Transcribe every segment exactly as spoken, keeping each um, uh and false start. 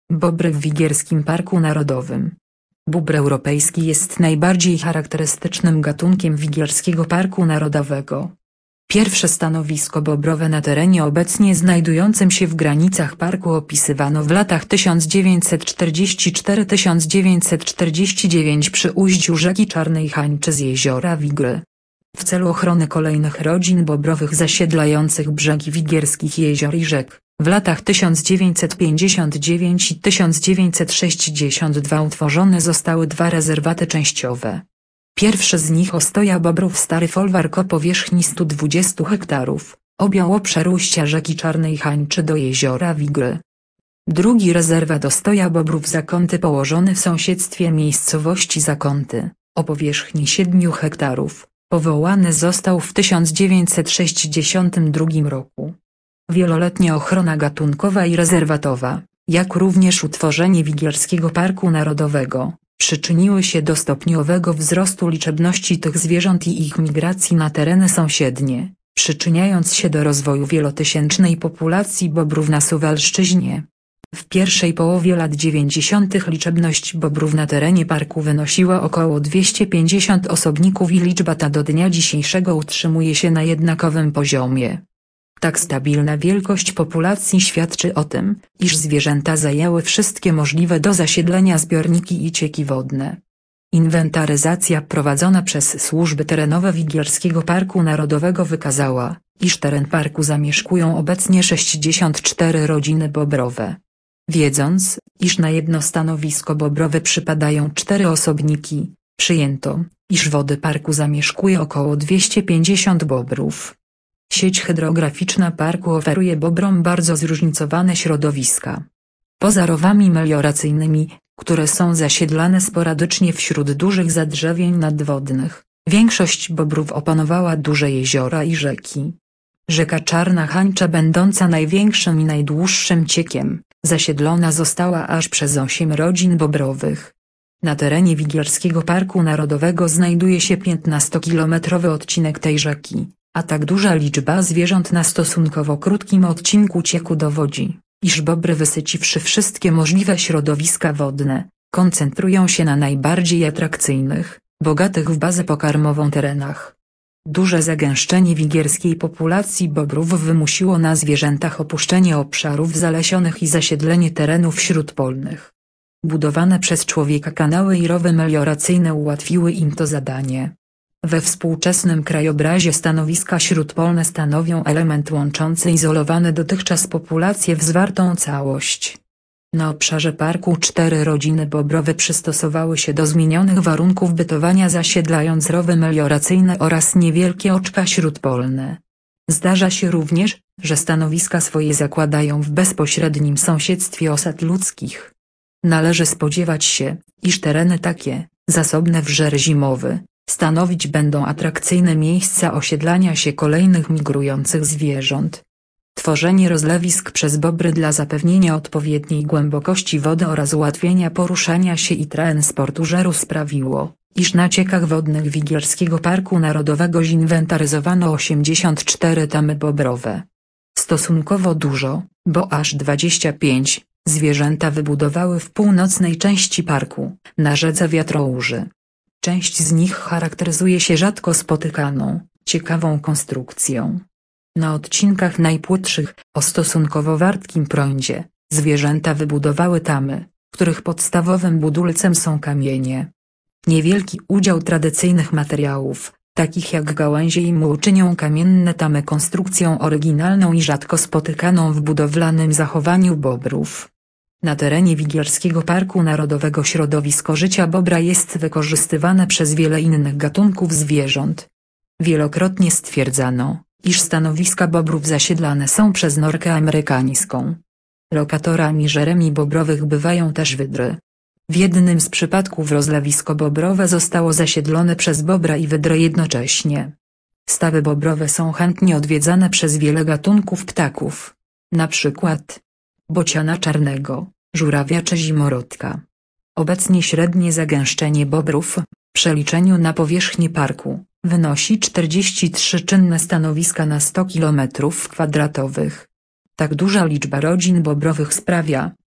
Bobry w Wigierskim Parku Narodowym. Bóbr europejski jest najbardziej charakterystycznym gatunkiem Wigierskiego Parku Narodowego. Pierwsze stanowisko bobrowe na terenie obecnie znajdującym się w granicach parku opisywano w latach tysiąc dziewięćset czterdziestym czwartym do tysiąc dziewięćset czterdziestego dziewiątego przy ujściu rzeki Czarnej Hańczy z jeziora Wigry. W celu ochrony kolejnych rodzin bobrowych zasiedlających brzegi wigierskich jezior i rzek, w latach tysiąc dziewięćset pięćdziesiątym dziewiątym i tysiąc dziewięćset sześćdziesiątym drugim utworzone zostały dwa rezerwaty częściowe. Pierwszy z nich Ostoja Bobrów Stary Folwark o powierzchni stu dwudziestu hektarów, objął obszar ujścia rzeki Czarnej Hańczy do jeziora Wigry. Drugi rezerwat Ostoja Bobrów Zakąty położony w sąsiedztwie miejscowości Zakąty, o powierzchni siedmiu hektarów, powołany został w tysiąc dziewięćset sześćdziesiątym drugim roku. Wieloletnia ochrona gatunkowa i rezerwatowa, jak również utworzenie Wigierskiego Parku Narodowego, przyczyniły się do stopniowego wzrostu liczebności tych zwierząt i ich migracji na tereny sąsiednie, przyczyniając się do rozwoju wielotysięcznej populacji bobrów na Suwalszczyźnie. W pierwszej połowie lat dziewięćdziesiątych liczebność bobrów na terenie parku wynosiła około dwieście pięćdziesiąt osobników i liczba ta do dnia dzisiejszego utrzymuje się na jednakowym poziomie. Tak stabilna wielkość populacji świadczy o tym, iż zwierzęta zajęły wszystkie możliwe do zasiedlenia zbiorniki i cieki wodne. Inwentaryzacja prowadzona przez służby terenowe Wigierskiego Parku Narodowego wykazała, iż teren parku zamieszkują obecnie sześćdziesiąt cztery rodziny bobrowe. Wiedząc, iż na jedno stanowisko bobrowe przypadają cztery osobniki, przyjęto, iż wody parku zamieszkuje około dwieście pięćdziesiąt bobrów. Sieć hydrograficzna parku oferuje bobrom bardzo zróżnicowane środowiska. Poza rowami melioracyjnymi, które są zasiedlane sporadycznie wśród dużych zadrzewień nadwodnych, większość bobrów opanowała duże jeziora i rzeki. Rzeka Czarna Hańcza, będąca największym i najdłuższym ciekiem, zasiedlona została aż przez osiem rodzin bobrowych. Na terenie Wigierskiego Parku Narodowego znajduje się piętnastokilometrowy odcinek tej rzeki, a tak duża liczba zwierząt na stosunkowo krótkim odcinku cieku dowodzi, iż bobry, wysyciwszy wszystkie możliwe środowiska wodne, koncentrują się na najbardziej atrakcyjnych, bogatych w bazę pokarmową terenach. Duże zagęszczenie wigierskiej populacji bobrów wymusiło na zwierzętach opuszczenie obszarów zalesionych i zasiedlenie terenów śródpolnych. Budowane przez człowieka kanały i rowy melioracyjne ułatwiły im to zadanie. We współczesnym krajobrazie stanowiska śródpolne stanowią element łączący izolowane dotychczas populacje w zwartą całość. Na obszarze parku cztery rodziny bobrowe przystosowały się do zmienionych warunków bytowania, zasiedlając rowy melioracyjne oraz niewielkie oczka śródpolne. Zdarza się również, że stanowiska swoje zakładają w bezpośrednim sąsiedztwie osad ludzkich. Należy spodziewać się, iż tereny takie, zasobne w żer zimowy, stanowić będą atrakcyjne miejsca osiedlania się kolejnych migrujących zwierząt. Tworzenie rozlewisk przez bobry dla zapewnienia odpowiedniej głębokości wody oraz ułatwienia poruszania się i transportu żeru sprawiło, iż na ciekach wodnych Wigierskiego Parku Narodowego zinwentaryzowano osiemdziesiąt cztery tamy bobrowe. Stosunkowo dużo, bo aż dwadzieścia pięć, zwierzęta wybudowały w północnej części parku, na rzece Wiatrołuży. Część z nich charakteryzuje się rzadko spotykaną, ciekawą konstrukcją. Na odcinkach najpłytszych, o stosunkowo wartkim prądzie, zwierzęta wybudowały tamy, których podstawowym budulcem są kamienie. Niewielki udział tradycyjnych materiałów, takich jak gałęzie i muł, czynią kamienne tamy konstrukcją oryginalną i rzadko spotykaną w budowlanym zachowaniu bobrów. Na terenie Wigierskiego Parku Narodowego środowisko życia bobra jest wykorzystywane przez wiele innych gatunków zwierząt. Wielokrotnie stwierdzano, iż stanowiska bobrów zasiedlane są przez norkę amerykańską. Lokatorami żeremi bobrowych bywają też wydry. W jednym z przypadków rozlewisko bobrowe zostało zasiedlone przez bobra i wydrę jednocześnie. Stawy bobrowe są chętnie odwiedzane przez wiele gatunków ptaków, na przykład bociana czarnego, żurawia czy zimorodka. Obecnie średnie zagęszczenie bobrów, w przeliczeniu na powierzchnię parku, wynosi czterdzieści trzy czynne stanowiska na sto kilometrów kwadratowych. Tak duża liczba rodzin bobrowych sprawia,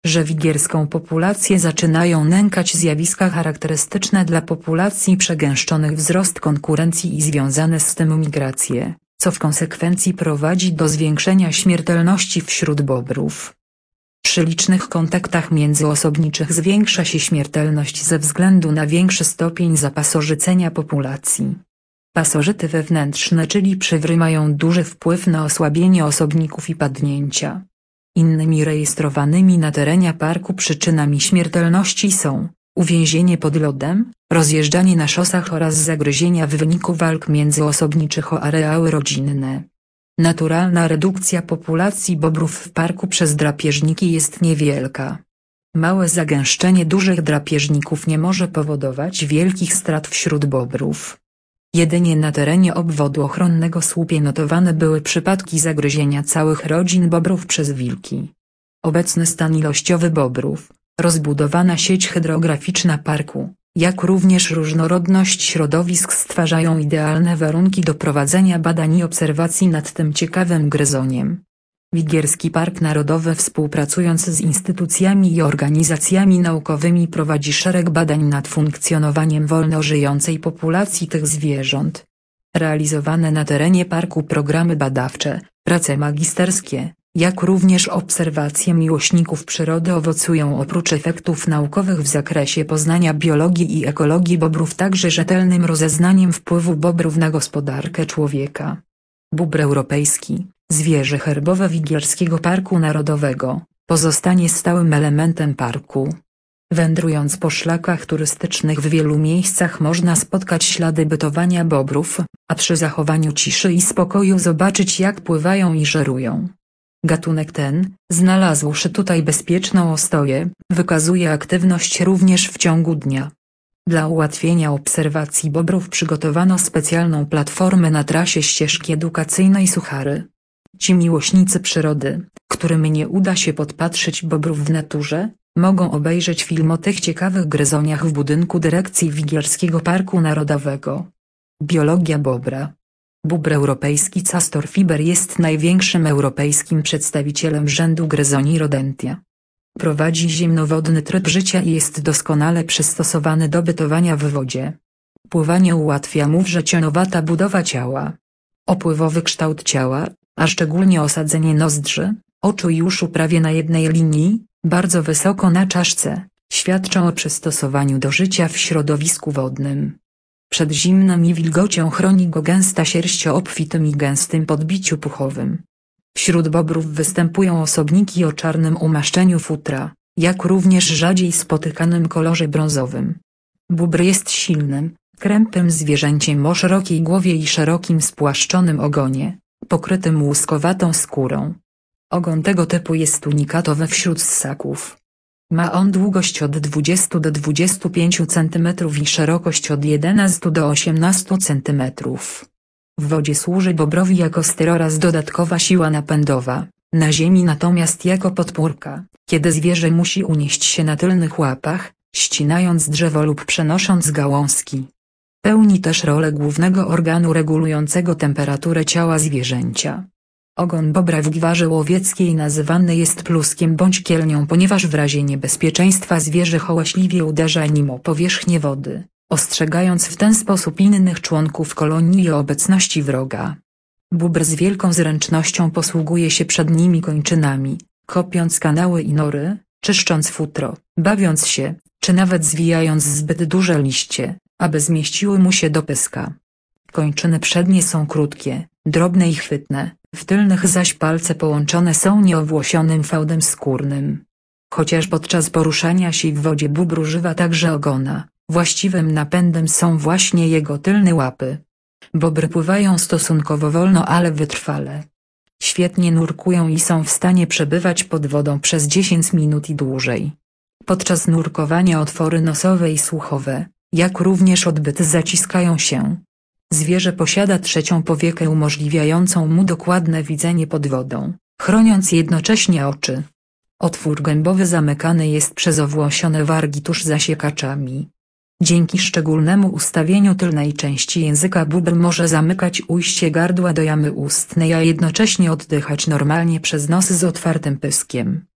że wigierską populację zaczynają nękać zjawiska charakterystyczne dla populacji przegęszczonych, wzrost konkurencji i związane z tym migracje, co w konsekwencji prowadzi do zwiększenia śmiertelności wśród bobrów. Przy licznych kontaktach międzyosobniczych zwiększa się śmiertelność ze względu na większy stopień zapasożycenia populacji. Pasożyty wewnętrzne, czyli przywry, mają duży wpływ na osłabienie osobników i padnięcia. Innymi rejestrowanymi na terenie parku przyczynami śmiertelności są uwięzienie pod lodem, rozjeżdżanie na szosach oraz zagryzienia w wyniku walk międzyosobniczych o areały rodzinne. Naturalna redukcja populacji bobrów w parku przez drapieżniki jest niewielka. Małe zagęszczenie dużych drapieżników nie może powodować wielkich strat wśród bobrów. Jedynie na terenie obwodu ochronnego Słupie notowane były przypadki zagryzienia całych rodzin bobrów przez wilki. Obecny stan ilościowy bobrów, rozbudowana sieć hydrograficzna parku, jak również różnorodność środowisk stwarzają idealne warunki do prowadzenia badań i obserwacji nad tym ciekawym gryzoniem. Wigierski Park Narodowy, współpracując z instytucjami i organizacjami naukowymi, prowadzi szereg badań nad funkcjonowaniem wolno żyjącej populacji tych zwierząt. Realizowane na terenie parku programy badawcze, prace magisterskie, jak również obserwacje miłośników przyrody owocują oprócz efektów naukowych w zakresie poznania biologii i ekologii bobrów także rzetelnym rozeznaniem wpływu bobrów na gospodarkę człowieka. Bóbr europejski, zwierzę herbowe Wigierskiego Parku Narodowego, pozostanie stałym elementem parku. Wędrując po szlakach turystycznych w wielu miejscach można spotkać ślady bytowania bobrów, a przy zachowaniu ciszy i spokoju zobaczyć, jak pływają i żerują. Gatunek ten, znalazłszy tutaj bezpieczną ostoję, wykazuje aktywność również w ciągu dnia. Dla ułatwienia obserwacji bobrów przygotowano specjalną platformę na trasie ścieżki edukacyjnej Suchary. Ci miłośnicy przyrody, którym nie uda się podpatrzeć bobrów w naturze, mogą obejrzeć film o tych ciekawych gryzoniach w budynku dyrekcji Wigierskiego Parku Narodowego. Biologia bobra. Bóbr europejski Castor fiber jest największym europejskim przedstawicielem rzędu gryzoni Rodentia. Prowadzi ziemnowodny tryb życia i jest doskonale przystosowany do bytowania w wodzie. Pływanie ułatwia mu wrzecionowata budowa ciała. Opływowy kształt ciała, a szczególnie osadzenie nozdrzy, oczu i uszu prawie na jednej linii, bardzo wysoko na czaszce, świadczą o przystosowaniu do życia w środowisku wodnym. Przed zimnem i wilgocią chroni go gęsta sierść o obfitym i gęstym podbiciu puchowym. Wśród bobrów występują osobniki o czarnym umaszczeniu futra, jak również rzadziej spotykanym kolorze brązowym. Bóbr jest silnym, krępym zwierzęciem o szerokiej głowie i szerokim spłaszczonym ogonie, pokrytym łuskowatą skórą. Ogon tego typu jest unikatowy wśród ssaków. Ma on długość od dwudziestu do dwudziestu pięciu centymetrów i szerokość od jedenastu do osiemnastu centymetrów. W wodzie służy bobrowi jako ster oraz dodatkowa siła napędowa, na ziemi natomiast jako podpórka, kiedy zwierzę musi unieść się na tylnych łapach, ścinając drzewo lub przenosząc gałązki. Pełni też rolę głównego organu regulującego temperaturę ciała zwierzęcia. Ogon bobra w gwarze łowieckiej nazywany jest pluskiem bądź kielnią, ponieważ w razie niebezpieczeństwa zwierzę hałaśliwie uderza nim o powierzchnię wody, ostrzegając w ten sposób innych członków kolonii o obecności wroga. Bóbr z wielką zręcznością posługuje się przednimi kończynami, kopiąc kanały i nory, czyszcząc futro, bawiąc się, czy nawet zwijając zbyt duże liście, aby zmieściły mu się do pyska. Kończyny przednie są krótkie, drobne i chwytne, w tylnych zaś palce połączone są nieowłosionym fałdem skórnym. Chociaż podczas poruszania się w wodzie bóbr używa także ogona, właściwym napędem są właśnie jego tylne łapy. Bobry pływają stosunkowo wolno, ale wytrwale. Świetnie nurkują i są w stanie przebywać pod wodą przez dziesięć minut i dłużej. Podczas nurkowania otwory nosowe i słuchowe, jak również odbyt zaciskają się. Zwierzę posiada trzecią powiekę umożliwiającą mu dokładne widzenie pod wodą, chroniąc jednocześnie oczy. Otwór gębowy zamykany jest przez owłosione wargi tuż za siekaczami. Dzięki szczególnemu ustawieniu tylnej części języka bóbr może zamykać ujście gardła do jamy ustnej, a jednocześnie oddychać normalnie przez nos z otwartym pyskiem.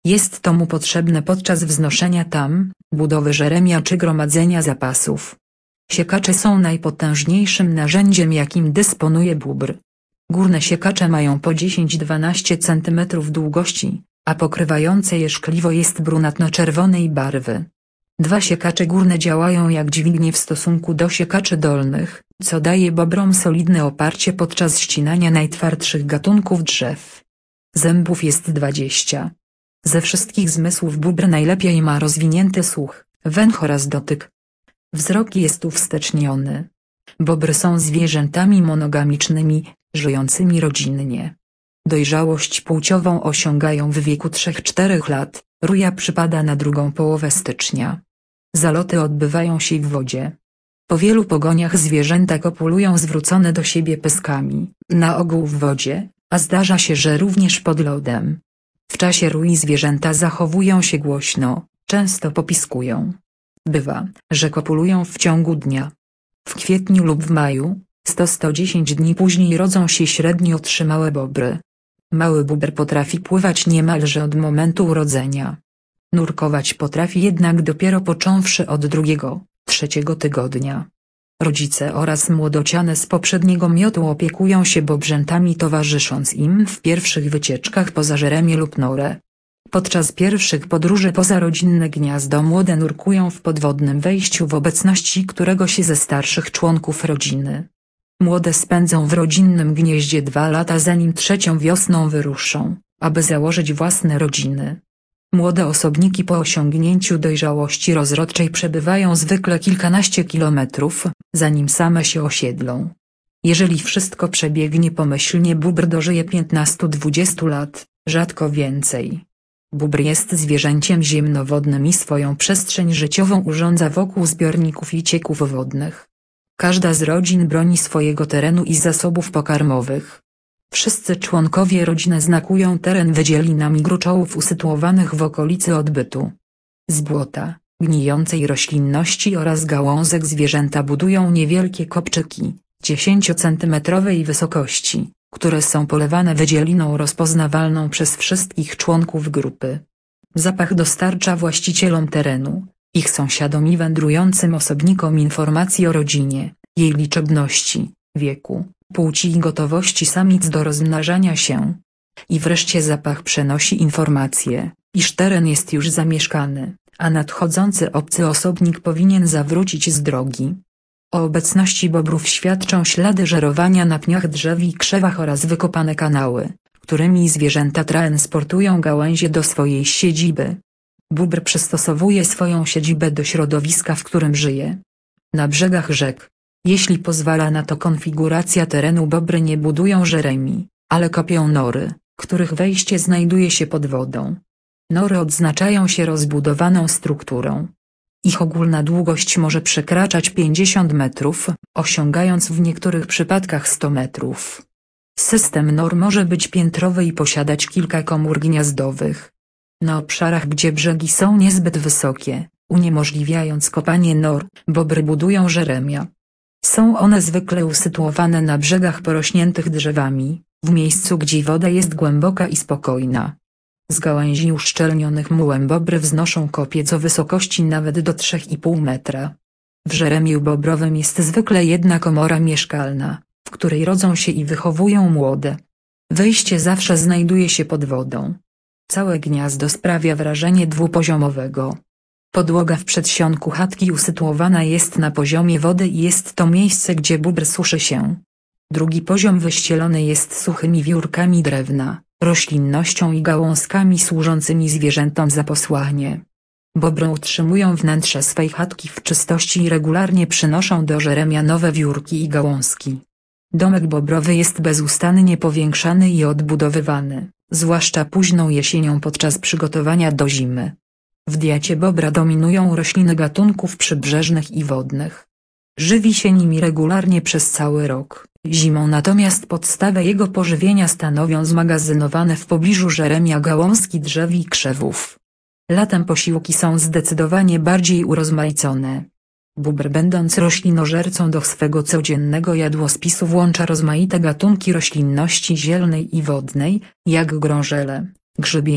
Jest to mu potrzebne podczas wznoszenia tam, budowy żeremia czy gromadzenia zapasów. Siekacze są najpotężniejszym narzędziem, jakim dysponuje bóbr. Górne siekacze mają po dziesięć do dwunastu centymetrów długości, a pokrywające je szkliwo jest brunatno-czerwonej barwy. Dwa siekacze górne działają jak dźwignie w stosunku do siekaczy dolnych, co daje bobrom solidne oparcie podczas ścinania najtwardszych gatunków drzew. Zębów jest dwadzieścia. Ze wszystkich zmysłów bóbr najlepiej ma rozwinięty słuch, węch oraz dotyk. Wzrok jest uwsteczniony. Bobry są zwierzętami monogamicznymi, żyjącymi rodzinnie. Dojrzałość płciową osiągają w wieku trzech do czterech lat, ruja przypada na drugą połowę stycznia. Zaloty odbywają się w wodzie. Po wielu pogoniach zwierzęta kopulują zwrócone do siebie pyskami, na ogół w wodzie, a zdarza się, że również pod lodem. W czasie rui zwierzęta zachowują się głośno, często popiskują. Bywa, że kopulują w ciągu dnia. W kwietniu lub w maju, sto do stu dziesięciu dni później rodzą się średnio trzy małe bobry. Mały bóbr potrafi pływać niemalże od momentu urodzenia. Nurkować potrafi jednak dopiero począwszy od drugiego, trzeciego tygodnia. Rodzice oraz młodociane z poprzedniego miotu opiekują się bobrzętami, towarzysząc im w pierwszych wycieczkach poza żeremię lub norę. Podczas pierwszych podróży poza rodzinne gniazdo młode nurkują w podwodnym wejściu w obecności któregoś ze starszych członków rodziny. Młode spędzą w rodzinnym gnieździe dwa lata, zanim trzecią wiosną wyruszą, aby założyć własne rodziny. Młode osobniki po osiągnięciu dojrzałości rozrodczej przebywają zwykle kilkanaście kilometrów, zanim same się osiedlą. Jeżeli wszystko przebiegnie pomyślnie, bóbr dożyje piętnastu do dwudziestu lat, rzadko więcej. Bóbr jest zwierzęciem ziemnowodnym i swoją przestrzeń życiową urządza wokół zbiorników i cieków wodnych. Każda z rodzin broni swojego terenu i zasobów pokarmowych. Wszyscy członkowie rodziny znakują teren wydzielinami gruczołów usytuowanych w okolicy odbytu. Z błota, gnijącej roślinności oraz gałązek zwierzęta budują niewielkie kopczyki, dziesięciocentymetrowej wysokości, które są polewane wydzieliną rozpoznawalną przez wszystkich członków grupy. Zapach dostarcza właścicielom terenu, ich sąsiadom i wędrującym osobnikom informacji o rodzinie, jej liczebności, wieku, płci i gotowości samic do rozmnażania się. I wreszcie zapach przenosi informację, iż teren jest już zamieszkany, a nadchodzący obcy osobnik powinien zawrócić z drogi. O obecności bobrów świadczą ślady żerowania na pniach drzew i krzewach oraz wykopane kanały, którymi zwierzęta transportują gałęzie do swojej siedziby. Bóbr przystosowuje swoją siedzibę do środowiska, w którym żyje. Na brzegach rzek, jeśli pozwala na to konfiguracja terenu, bobry nie budują żeremi, ale kopią nory, których wejście znajduje się pod wodą. Nory odznaczają się rozbudowaną strukturą. Ich ogólna długość może przekraczać pięćdziesiąt metrów, osiągając w niektórych przypadkach sto metrów. System nor może być piętrowy i posiadać kilka komór gniazdowych. Na obszarach, gdzie brzegi są niezbyt wysokie, uniemożliwiając kopanie nor, bobry budują żeremia. Są one zwykle usytuowane na brzegach porośniętych drzewami, w miejscu gdzie woda jest głęboka i spokojna. Z gałęzi uszczelnionych mułem bobry wznoszą kopiec o wysokości nawet do trzech i pół metra. W żeremiu bobrowym jest zwykle jedna komora mieszkalna, w której rodzą się i wychowują młode. Wejście zawsze znajduje się pod wodą. Całe gniazdo sprawia wrażenie dwupoziomowego. Podłoga w przedsionku chatki usytuowana jest na poziomie wody i jest to miejsce, gdzie bóbr suszy się. Drugi poziom wyścielony jest suchymi wiórkami drewna, roślinnością i gałązkami służącymi zwierzętom za posłanie. Bobry utrzymują wnętrze swej chatki w czystości i regularnie przynoszą do żeremia nowe wiórki i gałązki. Domek bobrowy jest bezustannie powiększany i odbudowywany, zwłaszcza późną jesienią podczas przygotowania do zimy. W diecie bobra dominują rośliny gatunków przybrzeżnych i wodnych. Żywi się nimi regularnie przez cały rok, zimą natomiast podstawę jego pożywienia stanowią zmagazynowane w pobliżu żeremia gałązki drzew i krzewów. Latem posiłki są zdecydowanie bardziej urozmaicone. Bóbr, będąc roślinożercą, do swego codziennego jadłospisu włącza rozmaite gatunki roślinności zielnej i wodnej, jak grążele, grzybienie,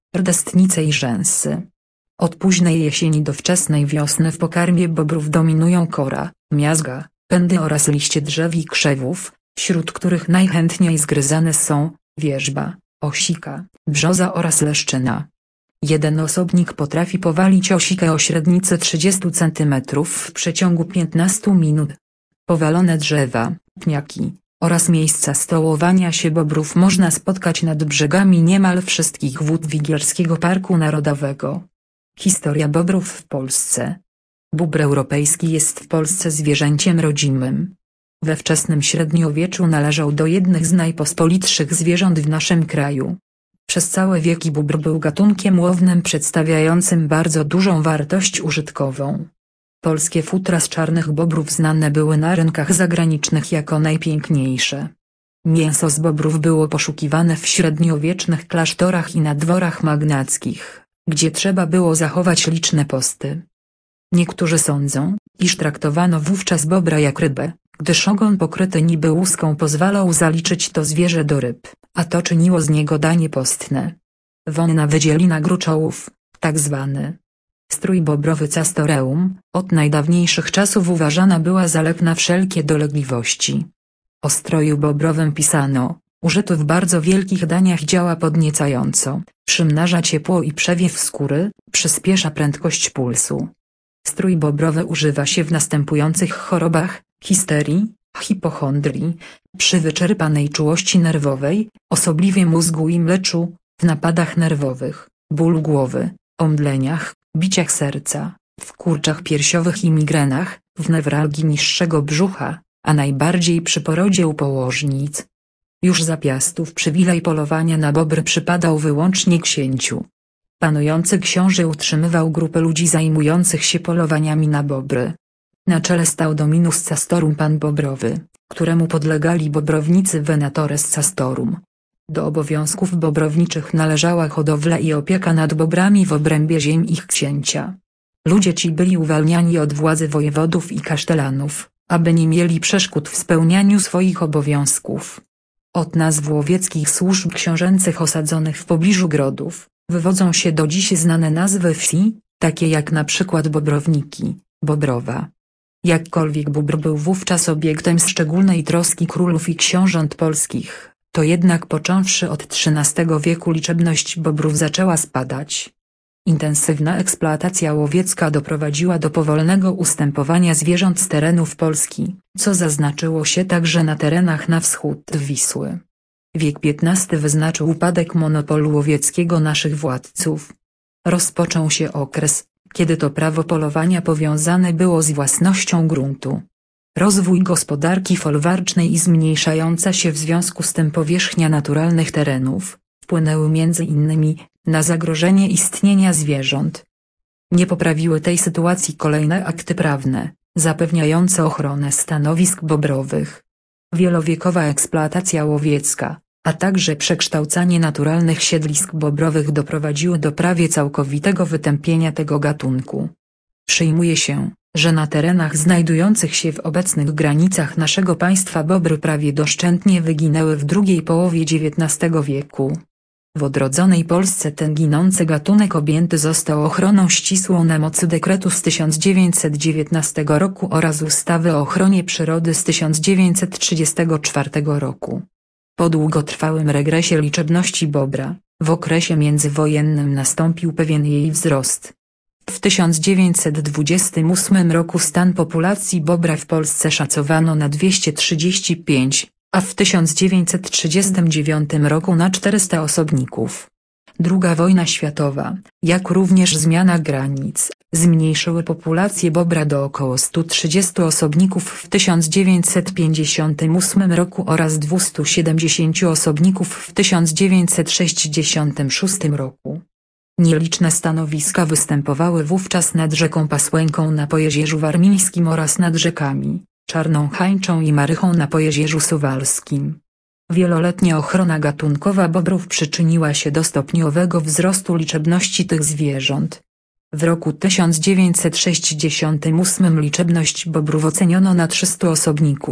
rdestnice i rzęsy. Od późnej jesieni do wczesnej wiosny w pokarmie bobrów dominują kora, miazga, pędy oraz liście drzew i krzewów, wśród których najchętniej zgryzane są wierzba, osika, brzoza oraz leszczyna. Jeden osobnik potrafi powalić osikę o średnicy trzydzieści centymetrów w przeciągu piętnastu minut. Powalone drzewa, pniaki oraz miejsca stołowania się bobrów można spotkać nad brzegami niemal wszystkich wód Wigierskiego Parku Narodowego. Historia bobrów w Polsce. Bóbr europejski jest w Polsce zwierzęciem rodzimym. We wczesnym średniowieczu należał do jednych z najpospolitszych zwierząt w naszym kraju. Przez całe wieki bóbr był gatunkiem łownym przedstawiającym bardzo dużą wartość użytkową. Polskie futra z czarnych bobrów znane były na rynkach zagranicznych jako najpiękniejsze. Mięso z bobrów było poszukiwane w średniowiecznych klasztorach i na dworach magnackich, gdzie trzeba było zachować liczne posty. Niektórzy sądzą, iż traktowano wówczas bobra jak rybę, gdyż ogon pokryty niby łuską pozwalał zaliczyć to zwierzę do ryb, a to czyniło z niego danie postne. Wonna wydzielina gruczołów, tak zwany strój bobrowy castoreum, od najdawniejszych czasów uważana była za lek na wszelkie dolegliwości. O stroju bobrowym pisano: użyty w bardzo wielkich daniach działa podniecająco, przymnaża ciepło i przewiew skóry, przyspiesza prędkość pulsu. Strój bobrowy używa się w następujących chorobach: histerii, hipochondrii, przy wyczerpanej czułości nerwowej, osobliwie mózgu i mleczu, w napadach nerwowych, bólu głowy, omdleniach, biciach serca, w kurczach piersiowych i migrenach, w newralgii niższego brzucha, a najbardziej przy porodzie u położnic. Już za piastów przywilej polowania na bobry przypadał wyłącznie księciu. Panujący książę utrzymywał grupę ludzi zajmujących się polowaniami na bobry. Na czele stał Dominus Castorum, pan bobrowy, któremu podlegali bobrownicy Venatores Castorum. Do obowiązków bobrowniczych należała hodowla i opieka nad bobrami w obrębie ziem ich księcia. Ludzie ci byli uwalniani od władzy wojewodów i kasztelanów, aby nie mieli przeszkód w spełnianiu swoich obowiązków. Od nazw łowieckich służb książęcych osadzonych w pobliżu grodów wywodzą się do dziś znane nazwy wsi, takie jak na przykład Bobrowniki, Bobrowa. Jakkolwiek bóbr był wówczas obiektem szczególnej troski królów i książąt polskich, to jednak począwszy od trzynastego wieku liczebność bobrów zaczęła spadać. Intensywna eksploatacja łowiecka doprowadziła do powolnego ustępowania zwierząt z terenów Polski, co zaznaczyło się także na terenach na wschód Wisły. Wiek piętnasty wyznaczył upadek monopolu łowieckiego naszych władców. Rozpoczął się okres, kiedy to prawo polowania powiązane było z własnością gruntu. Rozwój gospodarki folwarcznej i zmniejszająca się w związku z tym powierzchnia naturalnych terenów, wpłynęły między innymi na zagrożenie istnienia zwierząt. Nie poprawiły tej sytuacji kolejne akty prawne, zapewniające ochronę stanowisk bobrowych. Wielowiekowa eksploatacja łowiecka, a także przekształcanie naturalnych siedlisk bobrowych doprowadziły do prawie całkowitego wytępienia tego gatunku. Przyjmuje się, że na terenach znajdujących się w obecnych granicach naszego państwa bobry prawie doszczętnie wyginęły w drugiej połowie dziewiętnastego wieku. W odrodzonej Polsce ten ginący gatunek objęty został ochroną ścisłą na mocy dekretu z tysiąc dziewięćset dziewiętnastego roku oraz ustawy o ochronie przyrody z tysiąc dziewięćset trzydziestego czwartego roku. Po długotrwałym regresie liczebności bobra, w okresie międzywojennym nastąpił pewien jej wzrost. W tysiąc dziewięćset dwudziestym ósmym roku stan populacji bobra w Polsce szacowano na dwieście trzydzieści pięć, a w tysiąc dziewięćset trzydziestym dziewiątym roku na czterysta osobników. Druga wojna światowa, jak również zmiana granic, zmniejszyły populację bobra do około stu trzydziestu osobników w tysiąc dziewięćset pięćdziesiątym ósmym roku oraz dwustu siedemdziesięciu osobników w tysiąc dziewięćset sześćdziesiątym szóstym roku. Nieliczne stanowiska występowały wówczas nad rzeką Pasłęką na Pojezierzu Warmińskim oraz nad rzekami Czarną Hańczą i Marychą na Pojezierzu Suwalskim. Wieloletnia ochrona gatunkowa bobrów przyczyniła się do stopniowego wzrostu liczebności tych zwierząt. W roku tysiąc dziewięćset sześćdziesiątym ósmym liczebność bobrów oceniono na trzystu osobników,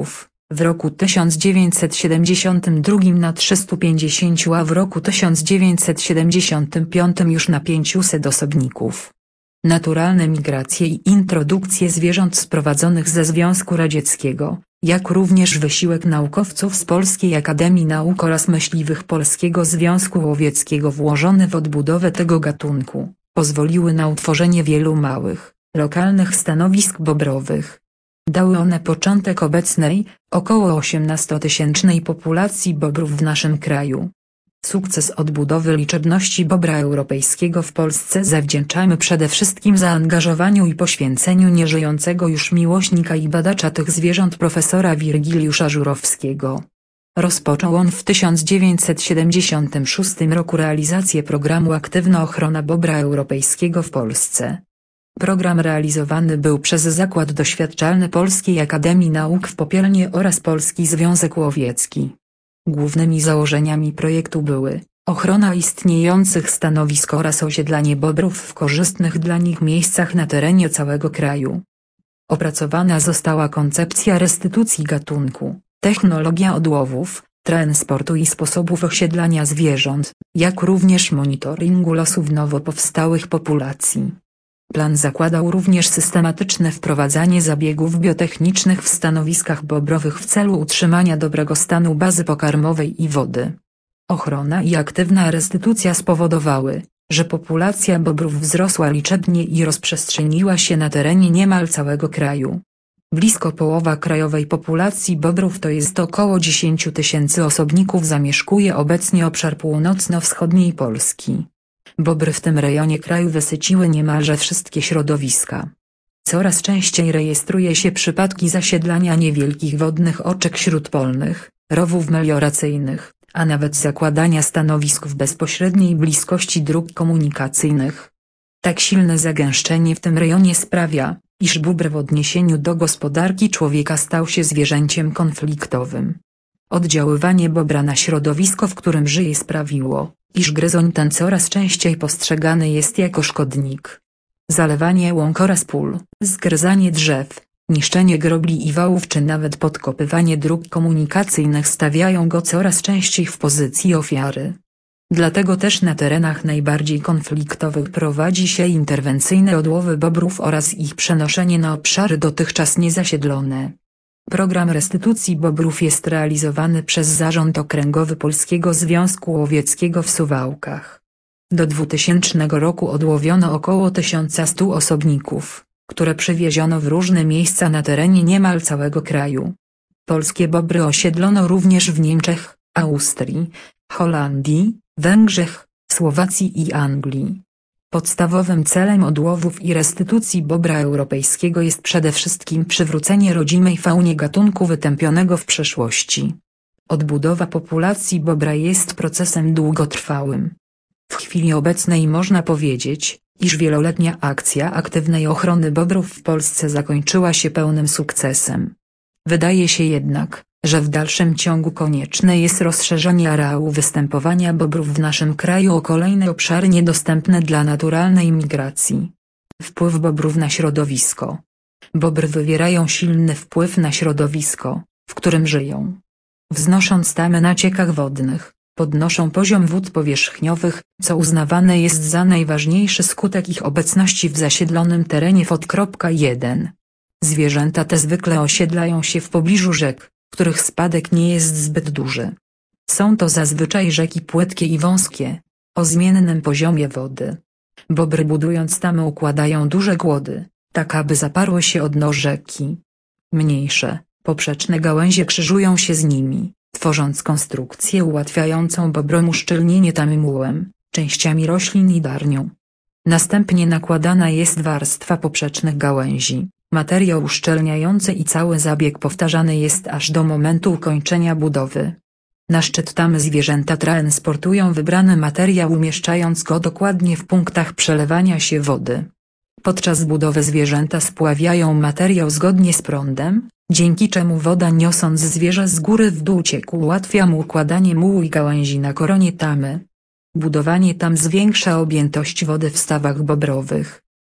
w roku tysiąc dziewięćset siedemdziesiątym drugim na trzystu pięćdziesięciu, a w roku tysiąc dziewięćset siedemdziesiątym piątym już na pięciuset osobników. Naturalne migracje i introdukcje zwierząt sprowadzonych ze Związku Radzieckiego, jak również wysiłek naukowców z Polskiej Akademii Nauk oraz myśliwych Polskiego Związku Łowieckiego włożony w odbudowę tego gatunku, pozwoliły na utworzenie wielu małych, lokalnych stanowisk bobrowych. Dały one początek obecnej, około osiemnastotysięcznej populacji bobrów w naszym kraju. Sukces odbudowy liczebności bobra europejskiego w Polsce zawdzięczamy przede wszystkim zaangażowaniu i poświęceniu nieżyjącego już miłośnika i badacza tych zwierząt profesora Wirgiliusza Żurowskiego. Rozpoczął on w tysiąc dziewięćset siedemdziesiątym szóstym roku realizację programu Aktywna Ochrona Bobra Europejskiego w Polsce. Program realizowany był przez Zakład Doświadczalny Polskiej Akademii Nauk w Popielnie oraz Polski Związek Łowiecki. Głównymi założeniami projektu były ochrona istniejących stanowisk oraz osiedlanie bobrów w korzystnych dla nich miejscach na terenie całego kraju. Opracowana została koncepcja restytucji gatunku, technologia odłowów, transportu i sposobów osiedlania zwierząt, jak również monitoringu losów nowo powstałych populacji. Plan zakładał również systematyczne wprowadzanie zabiegów biotechnicznych w stanowiskach bobrowych w celu utrzymania dobrego stanu bazy pokarmowej i wody. Ochrona i aktywna restytucja spowodowały, że populacja bobrów wzrosła liczebnie i rozprzestrzeniła się na terenie niemal całego kraju. Blisko połowa krajowej populacji bobrów, to jest około dziesięć tysięcy osobników, zamieszkuje obecnie obszar północno-wschodniej Polski. Bobry w tym rejonie kraju wysyciły niemalże wszystkie środowiska. Coraz częściej rejestruje się przypadki zasiedlania niewielkich wodnych oczek śródpolnych, rowów melioracyjnych, a nawet zakładania stanowisk w bezpośredniej bliskości dróg komunikacyjnych. Tak silne zagęszczenie w tym rejonie sprawia, iż bóbr w odniesieniu do gospodarki człowieka stał się zwierzęciem konfliktowym. Oddziaływanie bobra na środowisko, w którym żyje, sprawiło, iż gryzoń ten coraz częściej postrzegany jest jako szkodnik. Zalewanie łąk oraz pól, zgryzanie drzew, niszczenie grobli i wałów czy nawet podkopywanie dróg komunikacyjnych stawiają go coraz częściej w pozycji ofiary. Dlatego też na terenach najbardziej konfliktowych prowadzi się interwencyjne odłowy bobrów oraz ich przenoszenie na obszary dotychczas niezasiedlone. Program restytucji bobrów jest realizowany przez Zarząd Okręgowy Polskiego Związku Łowieckiego w Suwałkach. Do dwutysięcznego roku odłowiono około tysiąc stu osobników, które przywieziono w różne miejsca na terenie niemal całego kraju. Polskie bobry osiedlono również w Niemczech, Austrii, Holandii, Węgrzech, Słowacji i Anglii. Podstawowym celem odłowów i restytucji bobra europejskiego jest przede wszystkim przywrócenie rodzimej faunie gatunku wytępionego w przeszłości. Odbudowa populacji bobra jest procesem długotrwałym. W chwili obecnej można powiedzieć, iż wieloletnia akcja aktywnej ochrony bobrów w Polsce zakończyła się pełnym sukcesem. Wydaje się jednak, że w dalszym ciągu konieczne jest rozszerzenie areału występowania bobrów w naszym kraju o kolejne obszary niedostępne dla naturalnej migracji. Wpływ bobrów na środowisko. Bobry wywierają silny wpływ na środowisko, w którym żyją. Wznosząc tamy na ciekach wodnych, podnoszą poziom wód powierzchniowych, co uznawane jest za najważniejszy skutek ich obecności w zasiedlonym terenie. Pod jeden. Zwierzęta te zwykle osiedlają się w pobliżu rzek, których spadek nie jest zbyt duży. Są to zazwyczaj rzeki płytkie i wąskie, o zmiennym poziomie wody. Bobry budując tamy układają duże głody, tak aby zaparły się o dno rzeki. Mniejsze, poprzeczne gałęzie krzyżują się z nimi, tworząc konstrukcję ułatwiającą bobrom uszczelnienie tamy mułem, częściami roślin i darnią. Następnie nakładana jest warstwa poprzecznych gałęzi, materiał uszczelniający i cały zabieg powtarzany jest aż do momentu ukończenia budowy. Na szczyt tamy zwierzęta transportują wybrany materiał, umieszczając go dokładnie w punktach przelewania się wody. Podczas budowy zwierzęta spławiają materiał zgodnie z prądem, dzięki czemu woda, niosąc zwierzę z góry w dół cieku, ułatwia mu układanie mułu i gałęzi na koronie tamy. Budowanie tam zwiększa objętość wody w stawach bobrowych.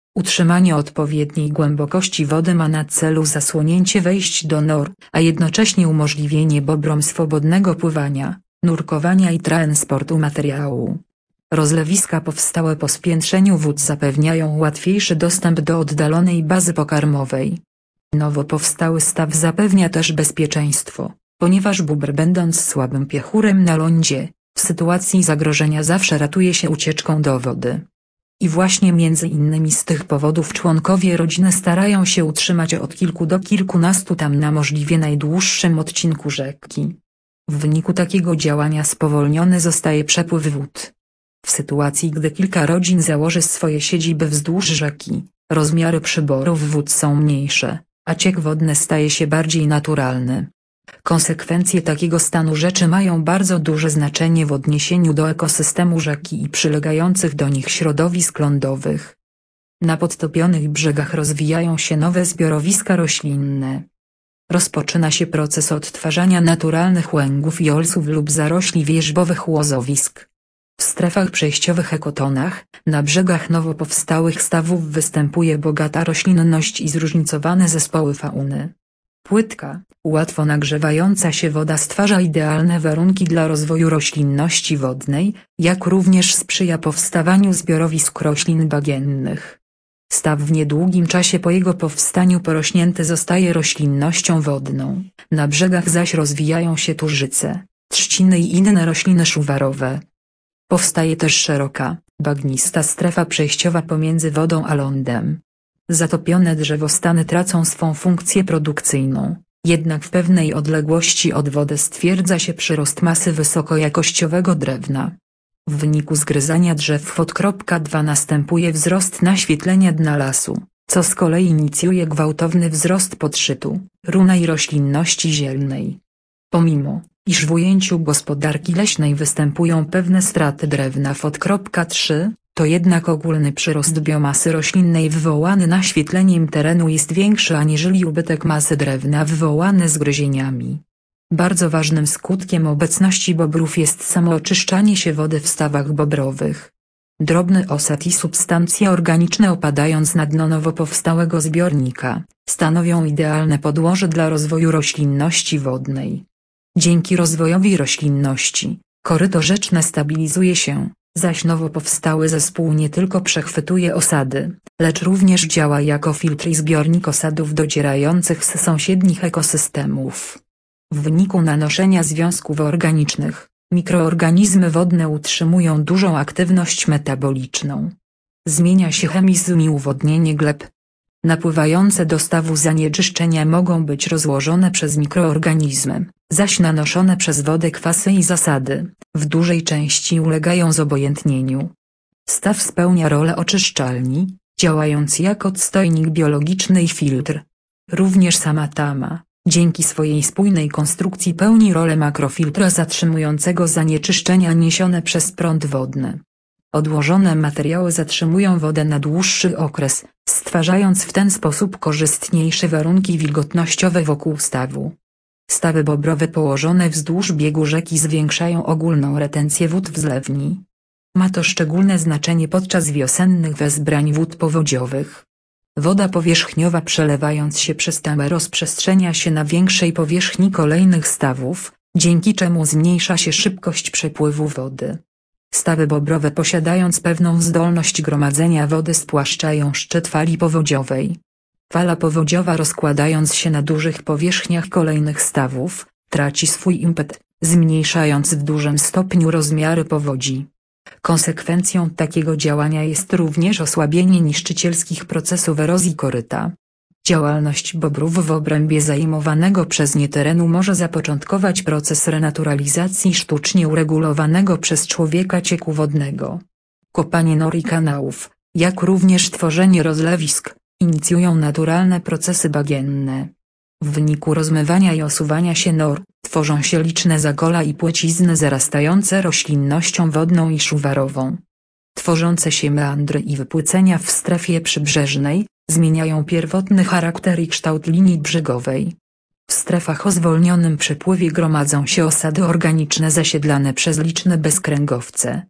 Utrzymanie odpowiedniej głębokości wody ma na celu zasłonięcie wejść do nor, a jednocześnie umożliwienie bobrom swobodnego pływania, nurkowania i transportu materiału. Rozlewiska powstałe po spiętrzeniu wód zapewniają łatwiejszy dostęp do oddalonej bazy pokarmowej. Nowo powstały staw zapewnia też bezpieczeństwo, ponieważ bóbr, będąc słabym piechurem na lądzie, w sytuacji zagrożenia zawsze ratuje się ucieczką do wody. I właśnie między innymi z tych powodów członkowie rodziny starają się utrzymać od kilku do kilkunastu tam na możliwie najdłuższym odcinku rzeki. W wyniku takiego działania spowolniony zostaje przepływ wód. W sytuacji, gdy kilka rodzin założy swoje siedziby wzdłuż rzeki, rozmiary przyborów wód są mniejsze, a ciek wodny staje się bardziej naturalny. Konsekwencje takiego stanu rzeczy mają bardzo duże znaczenie w odniesieniu do ekosystemu rzeki i przylegających do nich środowisk lądowych. Na podtopionych brzegach rozwijają się nowe zbiorowiska roślinne. Rozpoczyna się proces odtwarzania naturalnych łęgów i olsów lub zarośli wierzbowych łozowisk. W strefach przejściowych ekotonach, na brzegach nowo powstałych stawów występuje bogata roślinność i zróżnicowane zespoły fauny. Płytka, łatwo nagrzewająca się woda stwarza idealne warunki dla rozwoju roślinności wodnej, jak również sprzyja powstawaniu zbiorowisk roślin bagiennych. Staw w niedługim czasie po jego powstaniu porośnięty zostaje roślinnością wodną, na brzegach zaś rozwijają się turzyce, trzciny i inne rośliny szuwarowe. Powstaje też szeroka, bagnista strefa przejściowa pomiędzy wodą a lądem. Zatopione drzewostany tracą swą funkcję produkcyjną, jednak w pewnej odległości od wody stwierdza się przyrost masy wysokojakościowego drewna. W wyniku zgryzania drzew W dwa następuje wzrost naświetlenia dna lasu, co z kolei inicjuje gwałtowny wzrost podszytu, runa i roślinności zielnej. Pomimo, iż w ujęciu gospodarki leśnej występują pewne straty drewna W trzy, to jednak ogólny przyrost biomasy roślinnej wywołany naświetleniem terenu jest większy aniżeli ubytek masy drewna wywołany zgryzieniami. Bardzo ważnym skutkiem obecności bobrów jest samooczyszczanie się wody w stawach bobrowych. Drobny osad i substancje organiczne opadając na dno nowo powstałego zbiornika, stanowią idealne podłoże dla rozwoju roślinności wodnej. Dzięki rozwojowi roślinności, koryto rzeczne stabilizuje się, zaś nowo powstały zespół nie tylko przechwytuje osady, lecz również działa jako filtr i zbiornik osadów docierających z sąsiednich ekosystemów. W wyniku nanoszenia związków organicznych, mikroorganizmy wodne utrzymują dużą aktywność metaboliczną. Zmienia się chemizm i uwodnienie gleb. Napływające do stawu zanieczyszczenia mogą być rozłożone przez mikroorganizmy, zaś nanoszone przez wodę kwasy i zasady, w dużej części ulegają zobojętnieniu. Staw spełnia rolę oczyszczalni, działając jako odstojnik biologiczny i filtr. Również sama tama, dzięki swojej spójnej konstrukcji pełni rolę makrofiltra zatrzymującego zanieczyszczenia niesione przez prąd wodny. Odłożone materiały zatrzymują wodę na dłuższy okres, stwarzając w ten sposób korzystniejsze warunki wilgotnościowe wokół stawu. Stawy bobrowe położone wzdłuż biegu rzeki zwiększają ogólną retencję wód w zlewni. Ma to szczególne znaczenie podczas wiosennych wezbrań wód powodziowych. Woda powierzchniowa przelewając się przez tamę rozprzestrzenia się na większej powierzchni kolejnych stawów, dzięki czemu zmniejsza się szybkość przepływu wody. Stawy bobrowe posiadając pewną zdolność gromadzenia wody spłaszczają szczyt fali powodziowej. Fala powodziowa rozkładając się na dużych powierzchniach kolejnych stawów, traci swój impet, zmniejszając w dużym stopniu rozmiary powodzi. Konsekwencją takiego działania jest również osłabienie niszczycielskich procesów erozji koryta. Działalność bobrów w obrębie zajmowanego przez nie terenu może zapoczątkować proces renaturalizacji sztucznie uregulowanego przez człowieka cieku wodnego. Kopanie nor i kanałów, jak również tworzenie rozlewisk, inicjują naturalne procesy bagienne. W wyniku rozmywania i osuwania się nor, tworzą się liczne zagola i płcizny zarastające roślinnością wodną i szuwarową. Tworzące się meandry i wypłycenia w strefie przybrzeżnej, zmieniają pierwotny charakter i kształt linii brzegowej. W strefach o zwolnionym przepływie gromadzą się osady organiczne zasiedlane przez liczne bezkręgowce.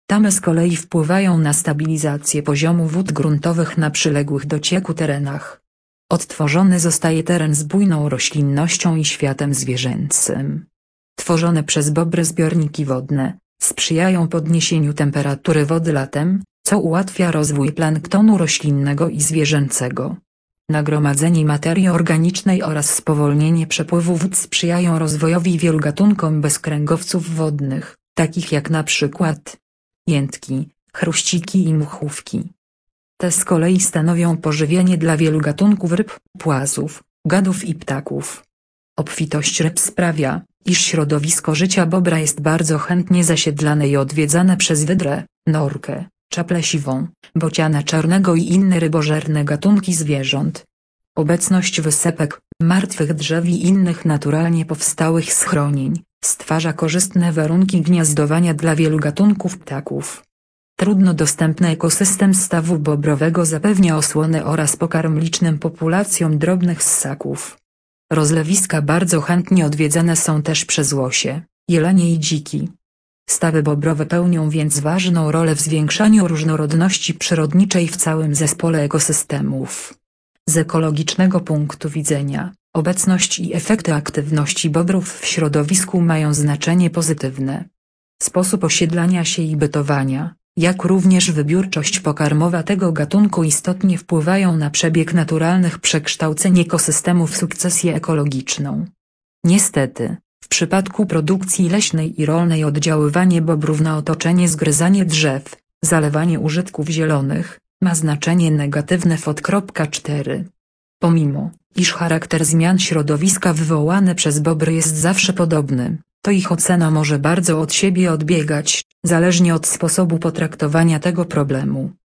Tamy z kolei wpływają na stabilizację poziomu wód gruntowych na przyległych do cieku terenach. Odtworzony zostaje teren z bujną roślinnością i światem zwierzęcym. Tworzone przez bobry zbiorniki wodne sprzyjają podniesieniu temperatury wody latem, co ułatwia rozwój planktonu roślinnego i zwierzęcego. Nagromadzenie materii organicznej oraz spowolnienie przepływu wód sprzyjają rozwojowi wielu gatunkom bezkręgowców wodnych, takich jak na przykład jętki, chruściki i muchówki. Te z kolei stanowią pożywienie dla wielu gatunków ryb, płazów, gadów i ptaków. Obfitość ryb sprawia, iż środowisko życia bobra jest bardzo chętnie zasiedlane i odwiedzane przez wydrę, norkę, czaplę siwą, bociana czarnego i inne rybożerne gatunki zwierząt. Obecność wysepek, martwych drzew i innych naturalnie powstałych schronień stwarza korzystne warunki gniazdowania dla wielu gatunków ptaków. Trudno dostępny ekosystem stawu bobrowego zapewnia osłonę oraz pokarm licznym populacjom drobnych ssaków. Rozlewiska bardzo chętnie odwiedzane są też przez łosie, jelenie i dziki. Stawy bobrowe pełnią więc ważną rolę w zwiększaniu różnorodności przyrodniczej w całym zespole ekosystemów. Z ekologicznego punktu widzenia, obecność i efekty aktywności bobrów w środowisku mają znaczenie pozytywne. Sposób osiedlania się i bytowania, jak również wybiórczość pokarmowa tego gatunku istotnie wpływają na przebieg naturalnych przekształceń ekosystemu w sukcesję ekologiczną. Niestety, w przypadku produkcji leśnej i rolnej oddziaływanie bobrów na otoczenie, zgryzanie drzew, zalewanie użytków zielonych, ma znaczenie negatywne w O cztery. Pomimo, iż charakter zmian środowiska wywołany przez bobry jest zawsze podobny, to ich ocena może bardzo od siebie odbiegać, zależnie od sposobu potraktowania tego problemu.